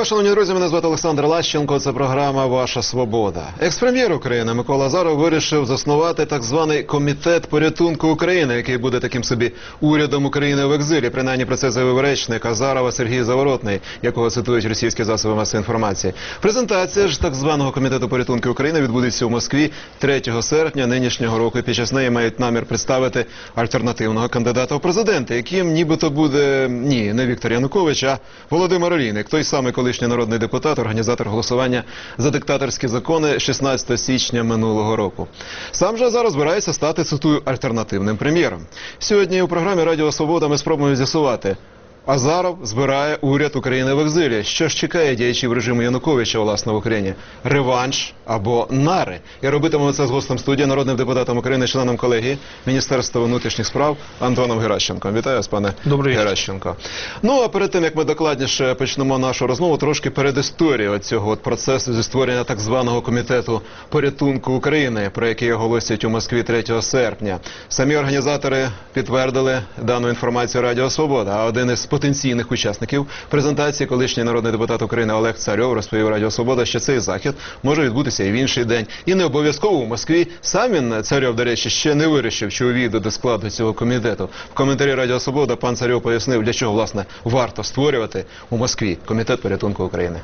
Вітаю, шановні друзі, мене звати Олександр Лащенко, це програма «Ваша свобода». Екс-прем'єр України Микола Азаров вирішив заснувати так званий Комітет порятунку України, який буде таким собі урядом України в екзилі. Принаймні про це заявив речник Азарова Сергій Заворотний, якого цитують російські засоби масової інформації. Презентація ж так званого Комітету порятунку України відбудеться у Москві 3 серпня нинішнього року. І під час неї мають намір представити альтернативного кандидата в президенти, яким нібито буде, не Віктор Янукович, а Володимир Олійник, той самий колишній народний депутат, організатор голосування за диктаторські закони 16 січня минулого року. Сам же зараз збирається стати, цитую, альтернативним прем'єром. Сьогодні у програмі «Радіо Свобода» ми спробуємо з'ясувати: Азаров збирає уряд України в екзилі. Що ж чекає діячів режиму Януковича, власне, в Україні? Реванш або нари? І робитимемо це з гостем студії, народним депутатом України, членом колегії Міністерства внутрішніх справ Антоном Геращенком. Вітаю вас, пане Геращенко. Ну, а перед тим, як ми докладніше почнемо нашу розмову, трошки передісторії цього процесу зі створення так званого Комітету порятунку України, про який оголосять у Москві 3 серпня. Самі організатори підтвердили дану інформацію Радіо Свобода, а один із потенційних учасників презентації, колишній народний депутат України Олег Царьов, розповів Радіо Свобода, що цей захід може відбутися і в інший день. І не обов'язково у Москві. Сам він, Царьов, до речі, ще не вирішив, чи увійде до складу цього комітету. В коментарі Радіо Свобода пан Царьов пояснив, для чого, власне, варто створювати у Москві Комітет порятунку України.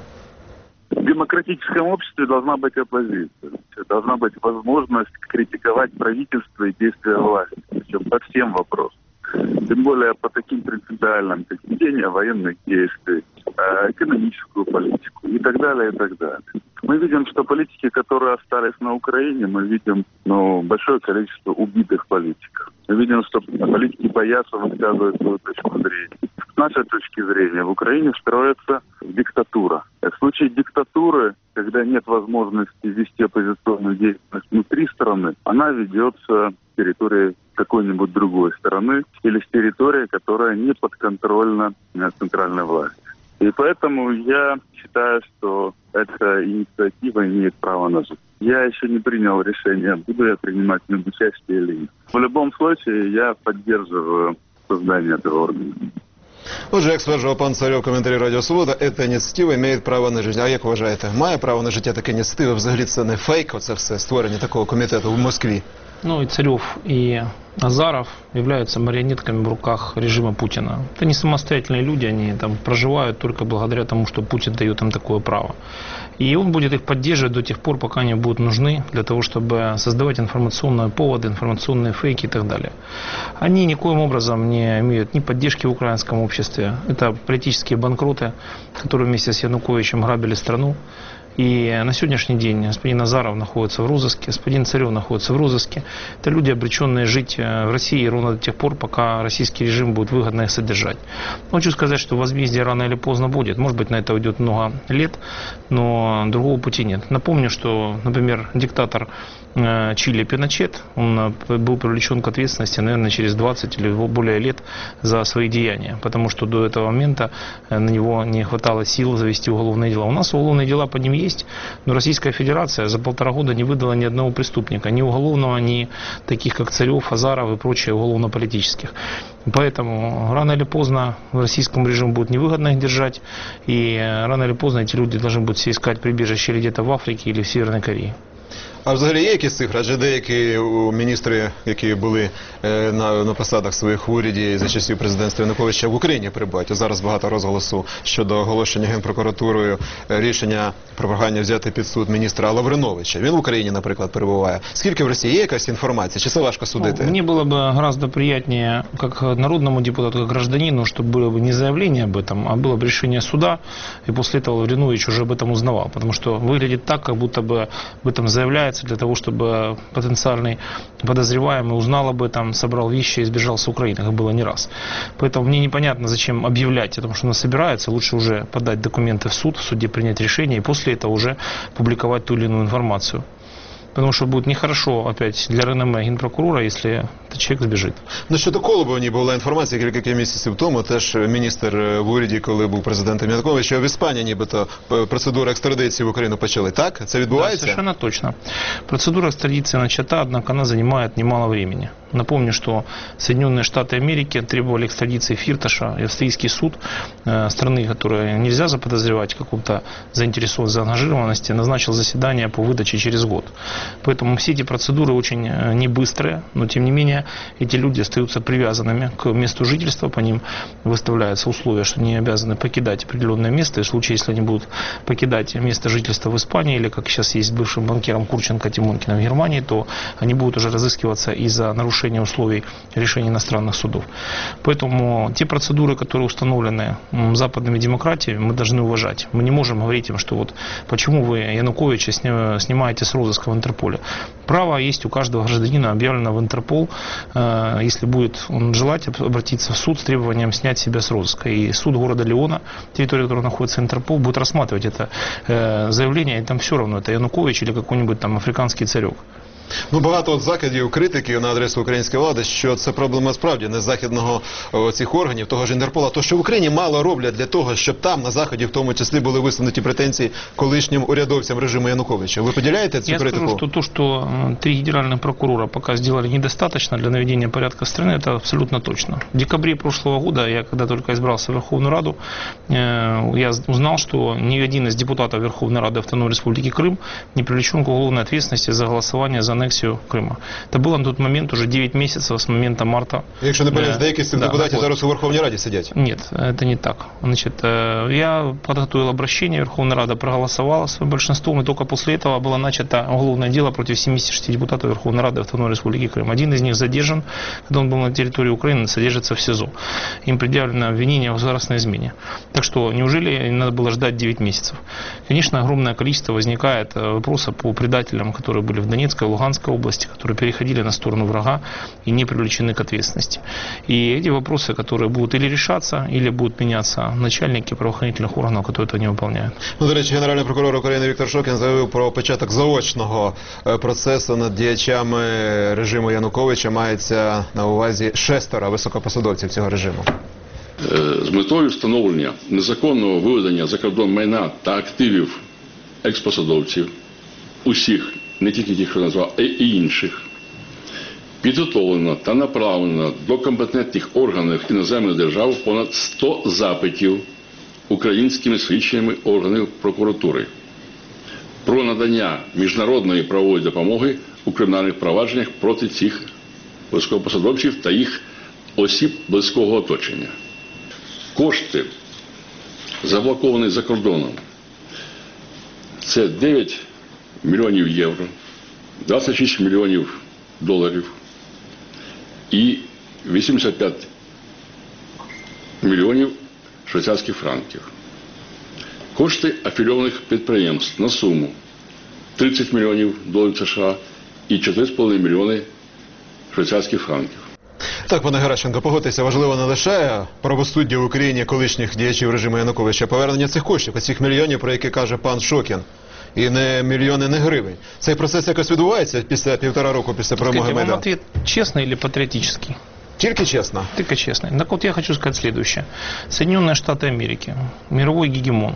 В демократическом обществе должна быть оппозиция. Должна быть возможность критиковать правительство и действия власти. Причем по всем вопросам. Тем более по таким принципиальным, как ведение военных действий, экономическую политику и так далее, и так далее. Мы видим, что политики, которые остались на Украине, мы видим большое количество убитых политиков. Мы видим, что политики боятся высказывать свою точку зрения. С нашей точки зрения, в Украине строится диктатура. В случае диктатуры, когда нет возможности вести оппозиционную деятельность внутри страны, она ведется с территории какой-нибудь другой страны или с территории, которая не подконтрольна центральной власти. И поэтому я считаю, что эта инициатива имеет право на жизнь. Я еще не принял решение, буду я принимать в нем участие или нет. В любом случае, я поддерживаю создание этого органа. Отже, як стверджував пан Царьов в коментарі Радіо Свобода, ця ініціатива має право на життя. А як вважаєте, має право на життя така ініціатива? Взагалі це не фейк, оце все, створення такого комітету в Москві? И Царев, и Азаров являются марионетками в руках режима Путина. Это не самостоятельные люди, они там проживают только благодаря тому, что Путин дает им такое право. И он будет их поддерживать до тех пор, пока они будут нужны для того, чтобы создавать информационные поводы, информационные фейки и так далее. Они никоим образом не имеют ни поддержки в украинском обществе. Это политические банкроты, которые вместе с Януковичем грабили страну. И на сегодняшний день господин Азаров находится в розыске, господин Царев находится в розыске. Это люди, обреченные жить в России ровно до тех пор, пока российский режим будет выгодно их содержать. Хочу сказать, что возмездие рано или поздно будет. Может быть, на это уйдет много лет, но другого пути нет. Напомню, что, например, диктатор Чили Пиночет, он был привлечен к ответственности, наверное, через 20 или более лет за свои деяния, потому что до этого момента на него не хватало сил завести уголовные дела. У нас уголовные дела по ним есть, но Российская Федерация за 1,5 года не выдала ни одного преступника, ни уголовного, ни таких, как Царев, Азаров и прочие уголовно-политических. Поэтому рано или поздно российскому режиму будет невыгодно их держать, и рано или поздно эти люди должны будут все искать прибежище или где-то в Африке, или в Северной Корее. А взагалі є якісь цифри? Адже деякі міністри, які були на посадах своїх в уряді за часів президентства Януковича, в Україні перебувають. Зараз багато розголосу щодо оголошення Генпрокуратурою рішення про прохання взяти під суд міністра Лавриновича. Він в Україні, наприклад, перебуває. Скільки в Росії є якась інформація? Чи це важко судити? Мне было бы гораздо приятнее, как народному депутату, как гражданину, чтобы было бы не заявление об этом, а было бы решение суда, и после этого Лавринович уже об этом узнавал. Потому что выглядит так, как будто бы об этом заявляется для того, чтобы потенциальный подозреваемый узнал об этом, собрал вещи и сбежал с Украины, как было не раз. Поэтому мне непонятно, зачем объявлять о том, что она собирается. Лучше уже подать документы в суд, в суде принять решение и после этого уже публиковать ту или иную информацию. Потому что будет нехорошо опять для реноме генпрокурора, если этот человек сбежит. Ну, щодо Колобова, була інформація кілька місяців тому, теж міністр в уряді, коли був президентом Янукович, що в Іспанії нібито процедура екстрадиції в Україну почали. Так? Це відбувається? Да, совершенно точно. Процедура экстрадиции начата, однако она занимает немало времени. Напомню, что Соединенные Штаты Америки требовали экстрадиции Фирташа, и австрийский суд страны, которую нельзя заподозревать в каком-то заинтересованности, заангажированности, назначил заседание по выдаче через год. Поэтому все эти процедуры очень не быстрые, но тем не менее эти люди остаются привязанными к месту жительства, по ним выставляются условия, что они обязаны покидать определенное место, и в случае, если они будут покидать место жительства в Испании, или как сейчас есть бывшим банкиром Курченко Тимонкиным в Германии, то они будут уже разыскиваться из-за нарушения условий решений иностранных судов. Поэтому те процедуры, которые установлены западными демократиями, мы должны уважать. Мы не можем говорить им, что вот почему вы Януковича снимаете с розыска в Интерполе. Право есть у каждого гражданина, объявлено в Интерпол, если будет он желать обратиться в суд с требованием снять себя с розыска. И суд города Леона, территория которого находится Интерпол, будет рассматривать это заявление, и там все равно, это Янукович или какой-нибудь там африканский царек. Ну, багато закидів, критиків на адресу української влади, що це проблема справді не західного цих органів, того ж Інтерпола, то що в Україні мало роблять для того, щоб там на Заході в тому числі були висунуті претензії колишнім урядовцям режиму Януковича. Ви поділяєте цю критику? Я скажу, что то, что 3 генеральных прокурора пока сделали недостаточно для наведения порядка в стране, это абсолютно точно. В декабре прошлого года, я когда только избрался в Верховную Раду, я узнал, что ни один из депутатов Верховной Рады Автономной Республики Крым не привлечен к уголовной ответственности за голосование за аннексию Крыма. Это было на тот момент уже 9 месяцев с момента марта. Якщо не помиляюсь, деякі з цих депутатів зараз у Верховній Раді сидять. Нет, это не так. Значит, я подготовил обращение, Верховная Рада проголосовала своим большинством, и только после этого было начато уголовное дело против 76 депутатов Верховной Рады Автономной Республики Крым. Один из них задержан, когда он был на территории Украины, содержится в СИЗО. Им предъявлено обвинение в государственной измене. Так что, неужели надо было ждать 9 месяцев? Конечно, огромное количество возникает вопросов по предателям, которые были в Донецкой, Луганской области, которые переходили на сторону врага и не привлечены к ответственности. И эти вопросы, которые будут или решаться, или будут меняться начальники правоохранительных органов, которые этого не выполняют. Ну, до речі, Генеральний прокурор України Віктор Шокін заявив про початок заочного процесу над діячами режиму Януковича. Мається на увазі 6 високопосадовців цього режиму. З метою встановлення незаконного виведення за кордон майна та активів експосадовців, усіх, не тільки тих, що назвав, а й інших, підготовлено та направлено до компетентних органів іноземних держав понад 100 запитів українськими слідчими органами прокуратури про надання міжнародної правової допомоги у кримінальних провадженнях проти цих високопосадовців та їх осіб близького оточення. Кошти, заблоковані за кордоном, це 9 мільйонів євро, 26 мільйонів доларів і 85 мільйонів швейцарських франків. Кошти афілійованих підприємств на суму 30 мільйонів доларів США і 4,5 мільйони швейцарських франків. Так, пане Геращенко, погодьтеся, важливо не лише правосуддя в Україні колишніх діячів режиму Януковича, а повернення цих коштів, цих мільйонів, про які каже пан Шокін. І не мільйони, не гривень. Цей процес якось відбувається після 1,5 року після перемоги Майдану? Вам ответ честный или патриотический? Тільки чесно? Только честный. Так вот я хочу сказать следующее. Соединенные Штаты Америки, мировой гегемон,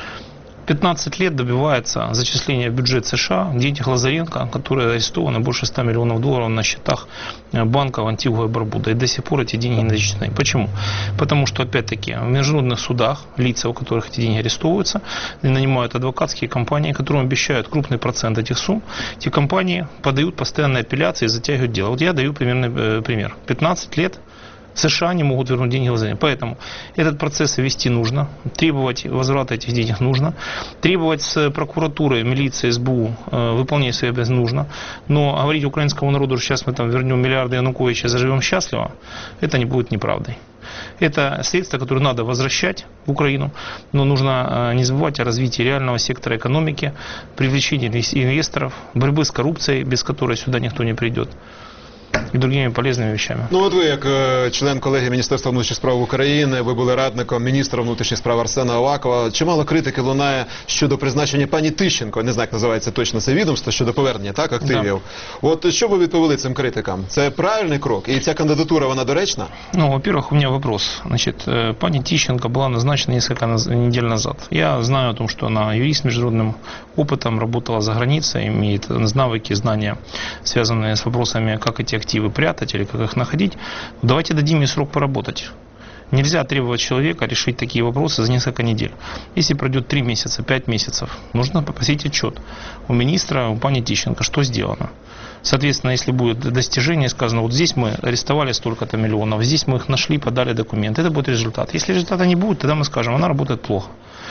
15 лет добивается зачисления в бюджет США денег Лазаренко, которые арестованы больше 100 миллионов долларов на счетах банков Антигуа и Барбуда. И до сих пор эти деньги не зачислены. Почему? Потому что, опять-таки, в международных судах лица, у которых эти деньги арестовываются, нанимают адвокатские компании, которым обещают крупный процент этих сумм. Эти компании подают постоянные апелляции и затягивают дело. Вот я даю примерный пример. 15 лет США не могут вернуть деньги Лазаренко. Поэтому этот процесс вести нужно, требовать возврата этих денег нужно, требовать с прокуратуры, милиции, СБУ выполнять свои обязанности нужно. Но говорить украинскому народу, что сейчас мы там вернем миллиарды Януковича и заживем счастливо, это не будет неправдой. Это средства, которые надо возвращать в Украину, но нужно не забывать о развитии реального сектора экономики, привлечении инвесторов, борьбы с коррупцией, без которой сюда никто не придет. и другими полезными вещами. Ну от ви, як член колегії Міністерства внутрішніх справ України, ви були радником міністра внутрішніх справ Арсена Авакова. Чимало критики лунає щодо призначення пані Тищенко, не знаю, як називається точно це відомство, щодо повернення активів. От що ви відповіли цим критикам? Це правильний крок? І ця кандидатура, вона доречна? Ну, во-первых, у меня вопрос. Значит, пани Тищенко была назначена несколько недель назад. Я знаю о том, что она юрист с международным опытом, работала за границей, имеет навыки, знания, связанные с вопросами, как эти активы прятать или как их находить. Давайте дадим ей срок поработать. Нельзя требовать человека решить такие вопросы за несколько недель. Если пройдет 3 месяца, 5 месяцев, нужно попросить отчет у министра, у пани Тищенко, что сделано. Соответственно, если будет достижение, сказано, вот здесь мы арестовали столько-то миллионов, здесь мы их нашли, подали документы, это будет результат. Если результата не будет, тогда мы скажем, она работает плохо.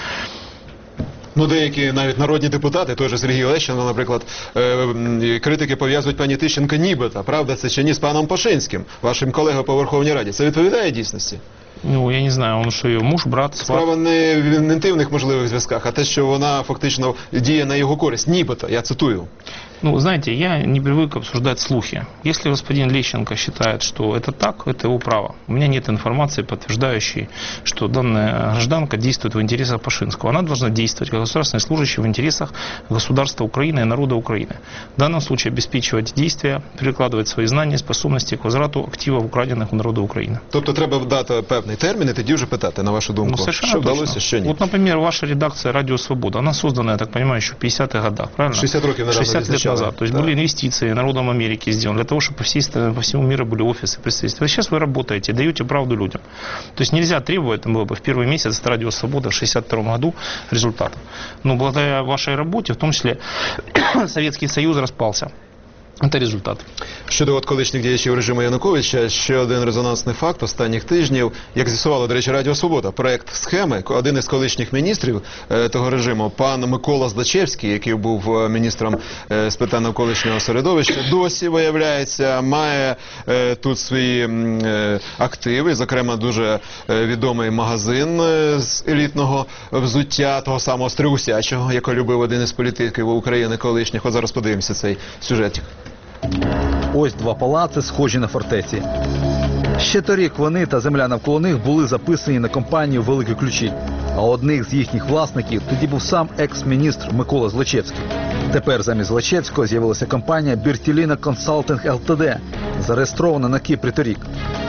Ну, деякі навіть народні депутати, той же Сергій Лещенко, наприклад, критики пов'язують пані Тищенко нібито, правда це чи ні, з паном Пашинським, вашим колегою по Верховній Раді. Це відповідає дійсності? Ну, я не знаю, он что, ее муж, брат, сват? Справа не в інтимних можливих зв'язках, а те, що вона фактично діє на його користь, нібито, я цитую. Ну, знаете, я не привык обсуждать слухи. Если господин Лещенко считает, что это так, это его право. У меня нет информации, подтверждающей, что данная гражданка действует в интересах Пашинского. Она должна действовать как государственный служащий в интересах государства Украины и народа Украины. В данном случае обеспечивать действия, перекладывать свои знания, способности к возврату активов, украденных у народа Украины. Тобто треба дати певний термін і тоді вже питати, на вашу думку, Ну, що вдалося, точно. що ні. Вот, например, ваша редакция «Радио Свобода», она создана, я так понимаю, еще в 50-х годах, правильно? 60 років недавно 60 лет назад. То есть да. были инвестиции народом Америки сделаны для того, чтобы по всему миру были офисы, представительства. А сейчас вы работаете, даете правду людям. То есть нельзя требовать, там было бы в первый месяц от «Радио Свобода» в 62 году результатов. Но благодаря вашей работе, в том числе, Советский Союз распался. Це результат. Щодо от колишніх діячів режиму Януковича, ще один резонансний факт останніх тижнів, як з'ясувало, до речі, Радіо Свобода, проект «Схеми», один із колишніх міністрів того режиму, пан Микола Злочевський, який був міністром з питань навколишнього середовища, досі, виявляється, має тут свої активи, зокрема, дуже відомий магазин з елітного взуття, того самого Стригусячого, якого любив один із політиків України колишніх. От зараз подивимося цей сюжетик. Ось два палаци, схожі на фортеці. Ще торік вони та земля навколо них були записані на компанію «Великі ключі». А одних з їхніх власників тоді був сам екс-міністр Микола Злочевський. Тепер замість Злочевського з'явилася компанія «Біртіліна Консалтинг ЛТД», зареєстрована на Кіпрі торік.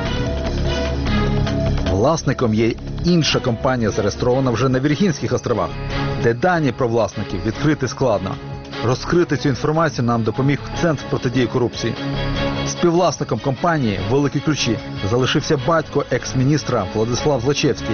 Власником є інша компанія, зареєстрована вже на Віргінських островах, де дані про власників відкрити складно. Розкрити цю інформацію нам допоміг Центр протидії корупції. Співвласником компанії «Великі ключі» залишився батько екс-міністра Владислав Злочевський.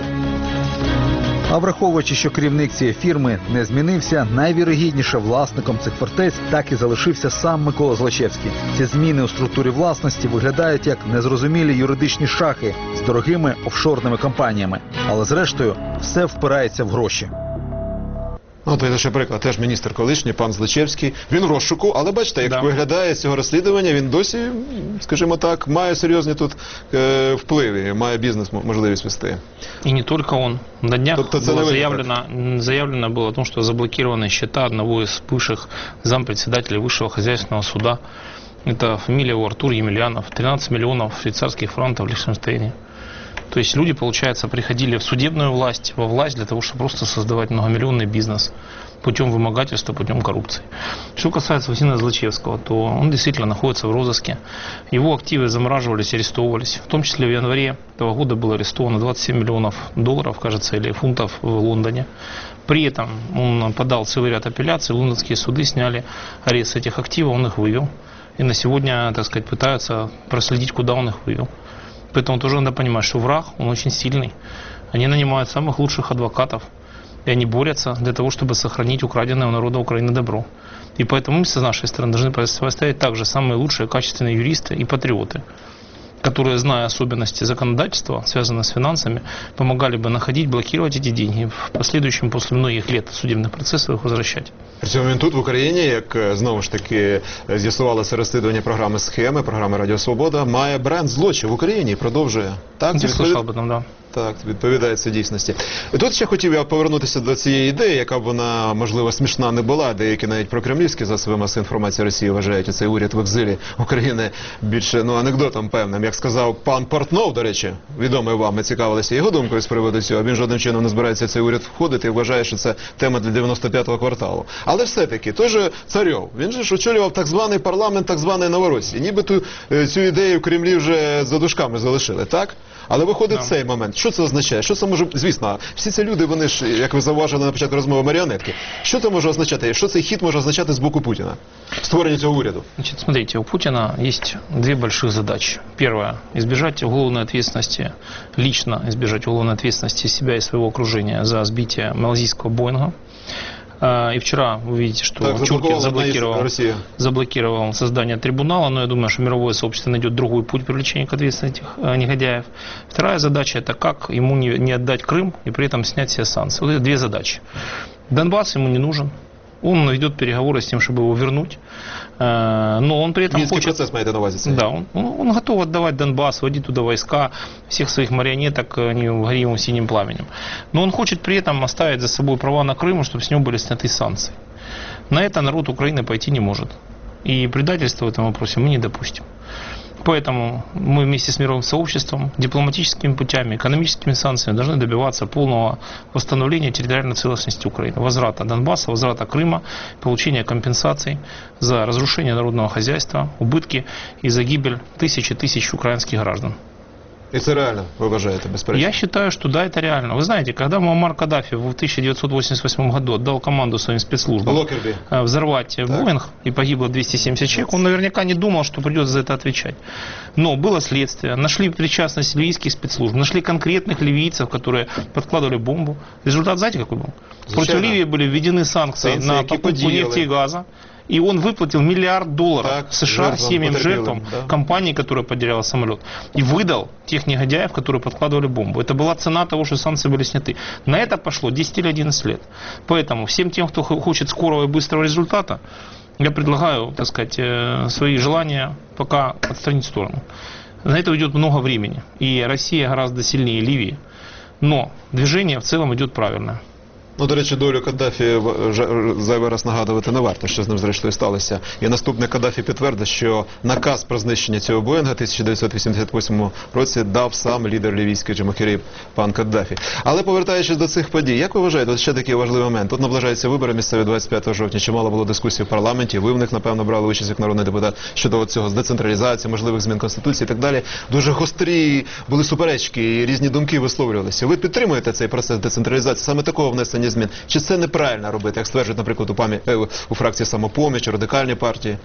А враховуючи, що керівник цієї фірми не змінився, найвірогідніше власником цих фортець так і залишився сам Микола Злочевський. Ці зміни у структурі власності виглядають як незрозумілі юридичні шахи з дорогими офшорними компаніями. Але зрештою все впирається в гроші. Ну, то ще приклад, теж міністр колишній, пан Злочевський. Він в розшуку, але бачите, як виглядає з цього розслідування, він досі, скажімо так, має серйозні тут впливи, має бізнес можливість вести. И не только он. На днях Тобто было заявлено было о том, что заблокированы счета одного из бывших зампредседателей Высшего хозяйственного суда. Это фамилия его Артур Емельянов. 13 миллионов швейцарских франков в Лихтенштейне. То есть люди, получается, приходили в судебную власть, во власть для того, чтобы просто создавать многомиллионный бизнес путем вымогательства, путем коррупции. Что касается Василия Злочевского, то он действительно находится в розыске. Его активы замораживались, арестовывались. В том числе в январе этого года было арестовано 27 миллионов долларов, кажется, или фунтов в Лондоне. При этом он подал целый ряд апелляций, лондонские суды сняли арест этих активов, он их вывел. И на сегодня, так сказать, пытаются проследить, куда он их вывел. Поэтому тоже надо понимать, что враг, он очень сильный. Они нанимают самых лучших адвокатов, и они борются для того, чтобы сохранить украденное у народа Украины добро. И поэтому мы с нашей стороны должны поставить также самые лучшие качественные юристы и патриоты, которые, зная особенности законодательства, связанные с финансами, помогали бы находить, блокировать эти деньги и в последующем, после многих лет судебных процессов, их возвращать. При цьому він тут, в Україні, як знову ж таки з'ясувалося розслідування програми «Схеми», програми «Радіо Свобода», має бренд «Злочев» в Україні і продовжує. Так, Я слышал об этом, да. Так, відповідає це дійсності. І тут ще хотів я повернутися до цієї ідеї, яка б вона, можливо, смішна не була. Деякі навіть прокремлівські засоби масової інформації Росії вважають цей уряд в екзилі України більше, анекдотом певним. Як сказав пан Портнов, до речі, відомий вам, ми цікавилися його думкою з приводу цього. Він жодним чином не збирається в цей уряд входити і вважає, що це тема для 95-го кварталу. Але все-таки, той же Царьов, він же ж очолював так званий парламент, так званої Новоросії. Нібито цю ідею в Кремлі вже за дужками залишили, так? Але виходить цей момент. Що це означає? Що це може, звісно, всі ці люди, вони ж, як ви зауважили на початку розмови, маріонетки. Що це може означати? Що цей хід може означати з боку Путіна? Створення цього уряду? Значит, смотрите, у Путина есть две больших задачи. Первая – избежать уголовной ответственности, лично избежать уголовной ответственности себя и своего окружения за сбитие малазийского Боинга. И вчера вы видите, что так, Чуркин заблокировал создание трибунала, но я думаю, что мировое сообщество найдет другой путь привлечения к ответственности этих негодяев. Вторая задача – это как ему не отдать Крым и при этом снять все санкции. Вот это две задачи. Донбасс ему не нужен. Он ведет переговоры с тем, чтобы его вернуть, но он при этом Минский хочет... процесс, маете на увазі. Да, он готов отдавать Донбасс, вводить туда войска, всех своих марионеток, они гори ему синим пламенем. Но он хочет при этом оставить за собой права на Крым, чтобы с него были сняты санкции. На это народ Украины пойти не может. И предательства в этом вопросе мы не допустим. Поэтому мы вместе с мировым сообществом, дипломатическими путями, экономическими санкциями должны добиваться полного восстановления территориальной целостности Украины, возврата Донбасса, возврата Крыма, получения компенсаций за разрушение народного хозяйства, убытки и за гибель тысяч украинских граждан. И это реально, вы вважаете, бесспоречно? Я считаю, что да, это реально. Вы знаете, когда Муаммар Каддафи в 1988 году отдал команду своим спецслужбам взорвать Боинг и погибло 270 человек, он наверняка не думал, что придется за это отвечать. Но было следствие, нашли причастность ливийских спецслужб, нашли конкретных ливийцев, которые подкладывали бомбу. Результат, знаете, какой был? Против Ливии были введены санкции на покупку нефти и газа. И он выплатил $1 миллиард США семьям жертвам компании, которая потеряла самолет. И выдал тех негодяев, которые подкладывали бомбу. Это была цена того, что санкции были сняты. На это пошло 10 или 11 лет. Поэтому всем тем, кто хочет скорого и быстрого результата, я предлагаю, так сказать, свои желания пока отстранить в сторону. На это уйдет много времени. И Россия гораздо сильнее Ливии. Но движение в целом идет правильное. Ну, до речі, долю Каддафі зайвий раз нагадувати не варто, що з ним зрештою сталося. І наступний Каддафі підтвердив, що наказ про знищення цього Боїнга в 1988 році дав сам лідер лівійської джамахірів пан Каддафі. Але повертаючись до цих подій, як ви вважаєте, от ще такий важливий момент. Тут наближаються вибори місцеві 25 жовтня. Чимало було дискусій в парламенті, ви в них, напевно, брали участь як народний депутат щодо цього з децентралізації, можливих змін Конституції і так далі. Дуже гострі були суперечки і різні думки висловлювалися. Ви підтримуєте цей процес децентралізації, саме такого внесення змін? Чи це неправильно робити, як стверджують, наприклад, у фракції «Самопоміч», радикальной партии?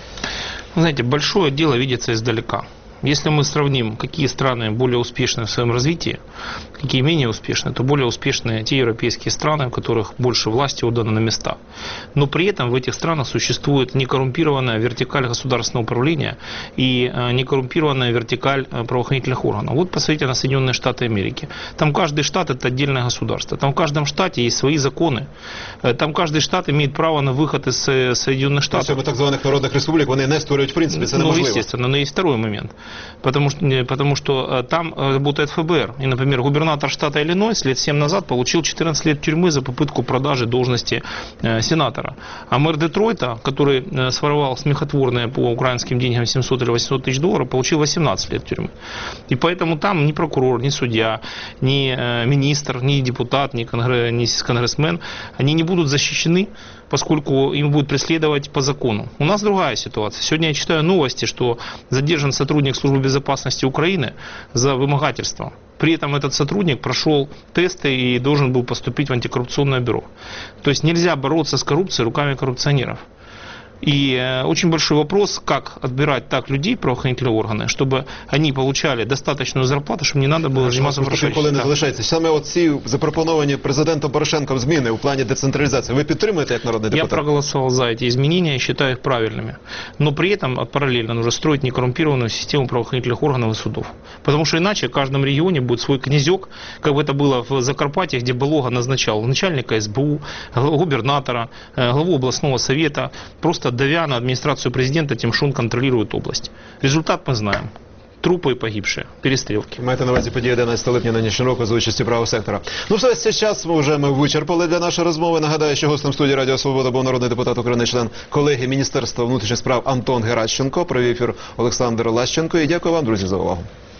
Вы знаете, большое дело видится издалека. Если мы сравним, какие страны более успешны в своем развитии, какие менее успешны, то более успешны те европейские страны, у которых больше власти отдано на места. Но при этом в этих странах существует некоррумпированная вертикаль государственного управления и некоррумпированная вертикаль правоохранительных органов. Вот посмотрите на Соединенные Штаты Америки. Там каждый штат – это отдельное государство. Там в каждом штате есть свои законы. Там каждый штат имеет право на выход из Соединенных Штатов. Так званих народних республік вони не створюють, в принципе, це неможливо. Ну, естественно, но есть второй момент. Потому что там работает ФБР. И, например, губернатор штата Иллинойс лет 7 назад получил 14 лет тюрьмы за попытку продажи должности сенатора. А мэр Детройта, который своровал смехотворные по украинским деньгам 700 или 800 тысяч долларов, получил 18 лет тюрьмы. И поэтому там ни прокурор, ни судья, ни министр, ни депутат, ни конгрессмен, они не будут защищены, поскольку им будут преследовать по закону. У нас другая ситуация. Сегодня я читаю новости, что задержан сотрудник Службы безопасности Украины за вымогательство. При этом этот сотрудник прошел тесты и должен был поступить в антикоррупционное бюро. То есть нельзя бороться с коррупцией руками коррупционеров. И очень большой вопрос, как отбирать так людей, правоохранительные органы, чтобы они получали достаточную зарплату, чтобы не надо было заниматься професією. Саме оці запропоновані президентом Порошенком зміни у плані децентралізації, ви підтримуєте як народний депутат? Я проголосовал за эти изменения и считаю их правильными. Но при этом параллельно нужно строить некоррумпированную систему правоохранительных органов и судов. Потому что иначе в каждом регионе будет свой князек, как бы это было в Закарпатье, где Балога назначал начальника СБУ, губернатора, главу областного совета, просто давя на администрацию президента тем, что он контролирует область. Результат мы знаем. трупы и погибшие, перестрелки. Маєте на увазі події 11 липня нинішнього року за участі правого сектора. Ну все, цей час ми вичерпали для нашої розмови. Нагадаю, що гостем студії Радіо Свобода був народний депутат України, член колегії Міністерства внутрішніх справ Антон Геращенко. Провів ефір Олександр Лащенко. І дякую вам, друзі, за увагу.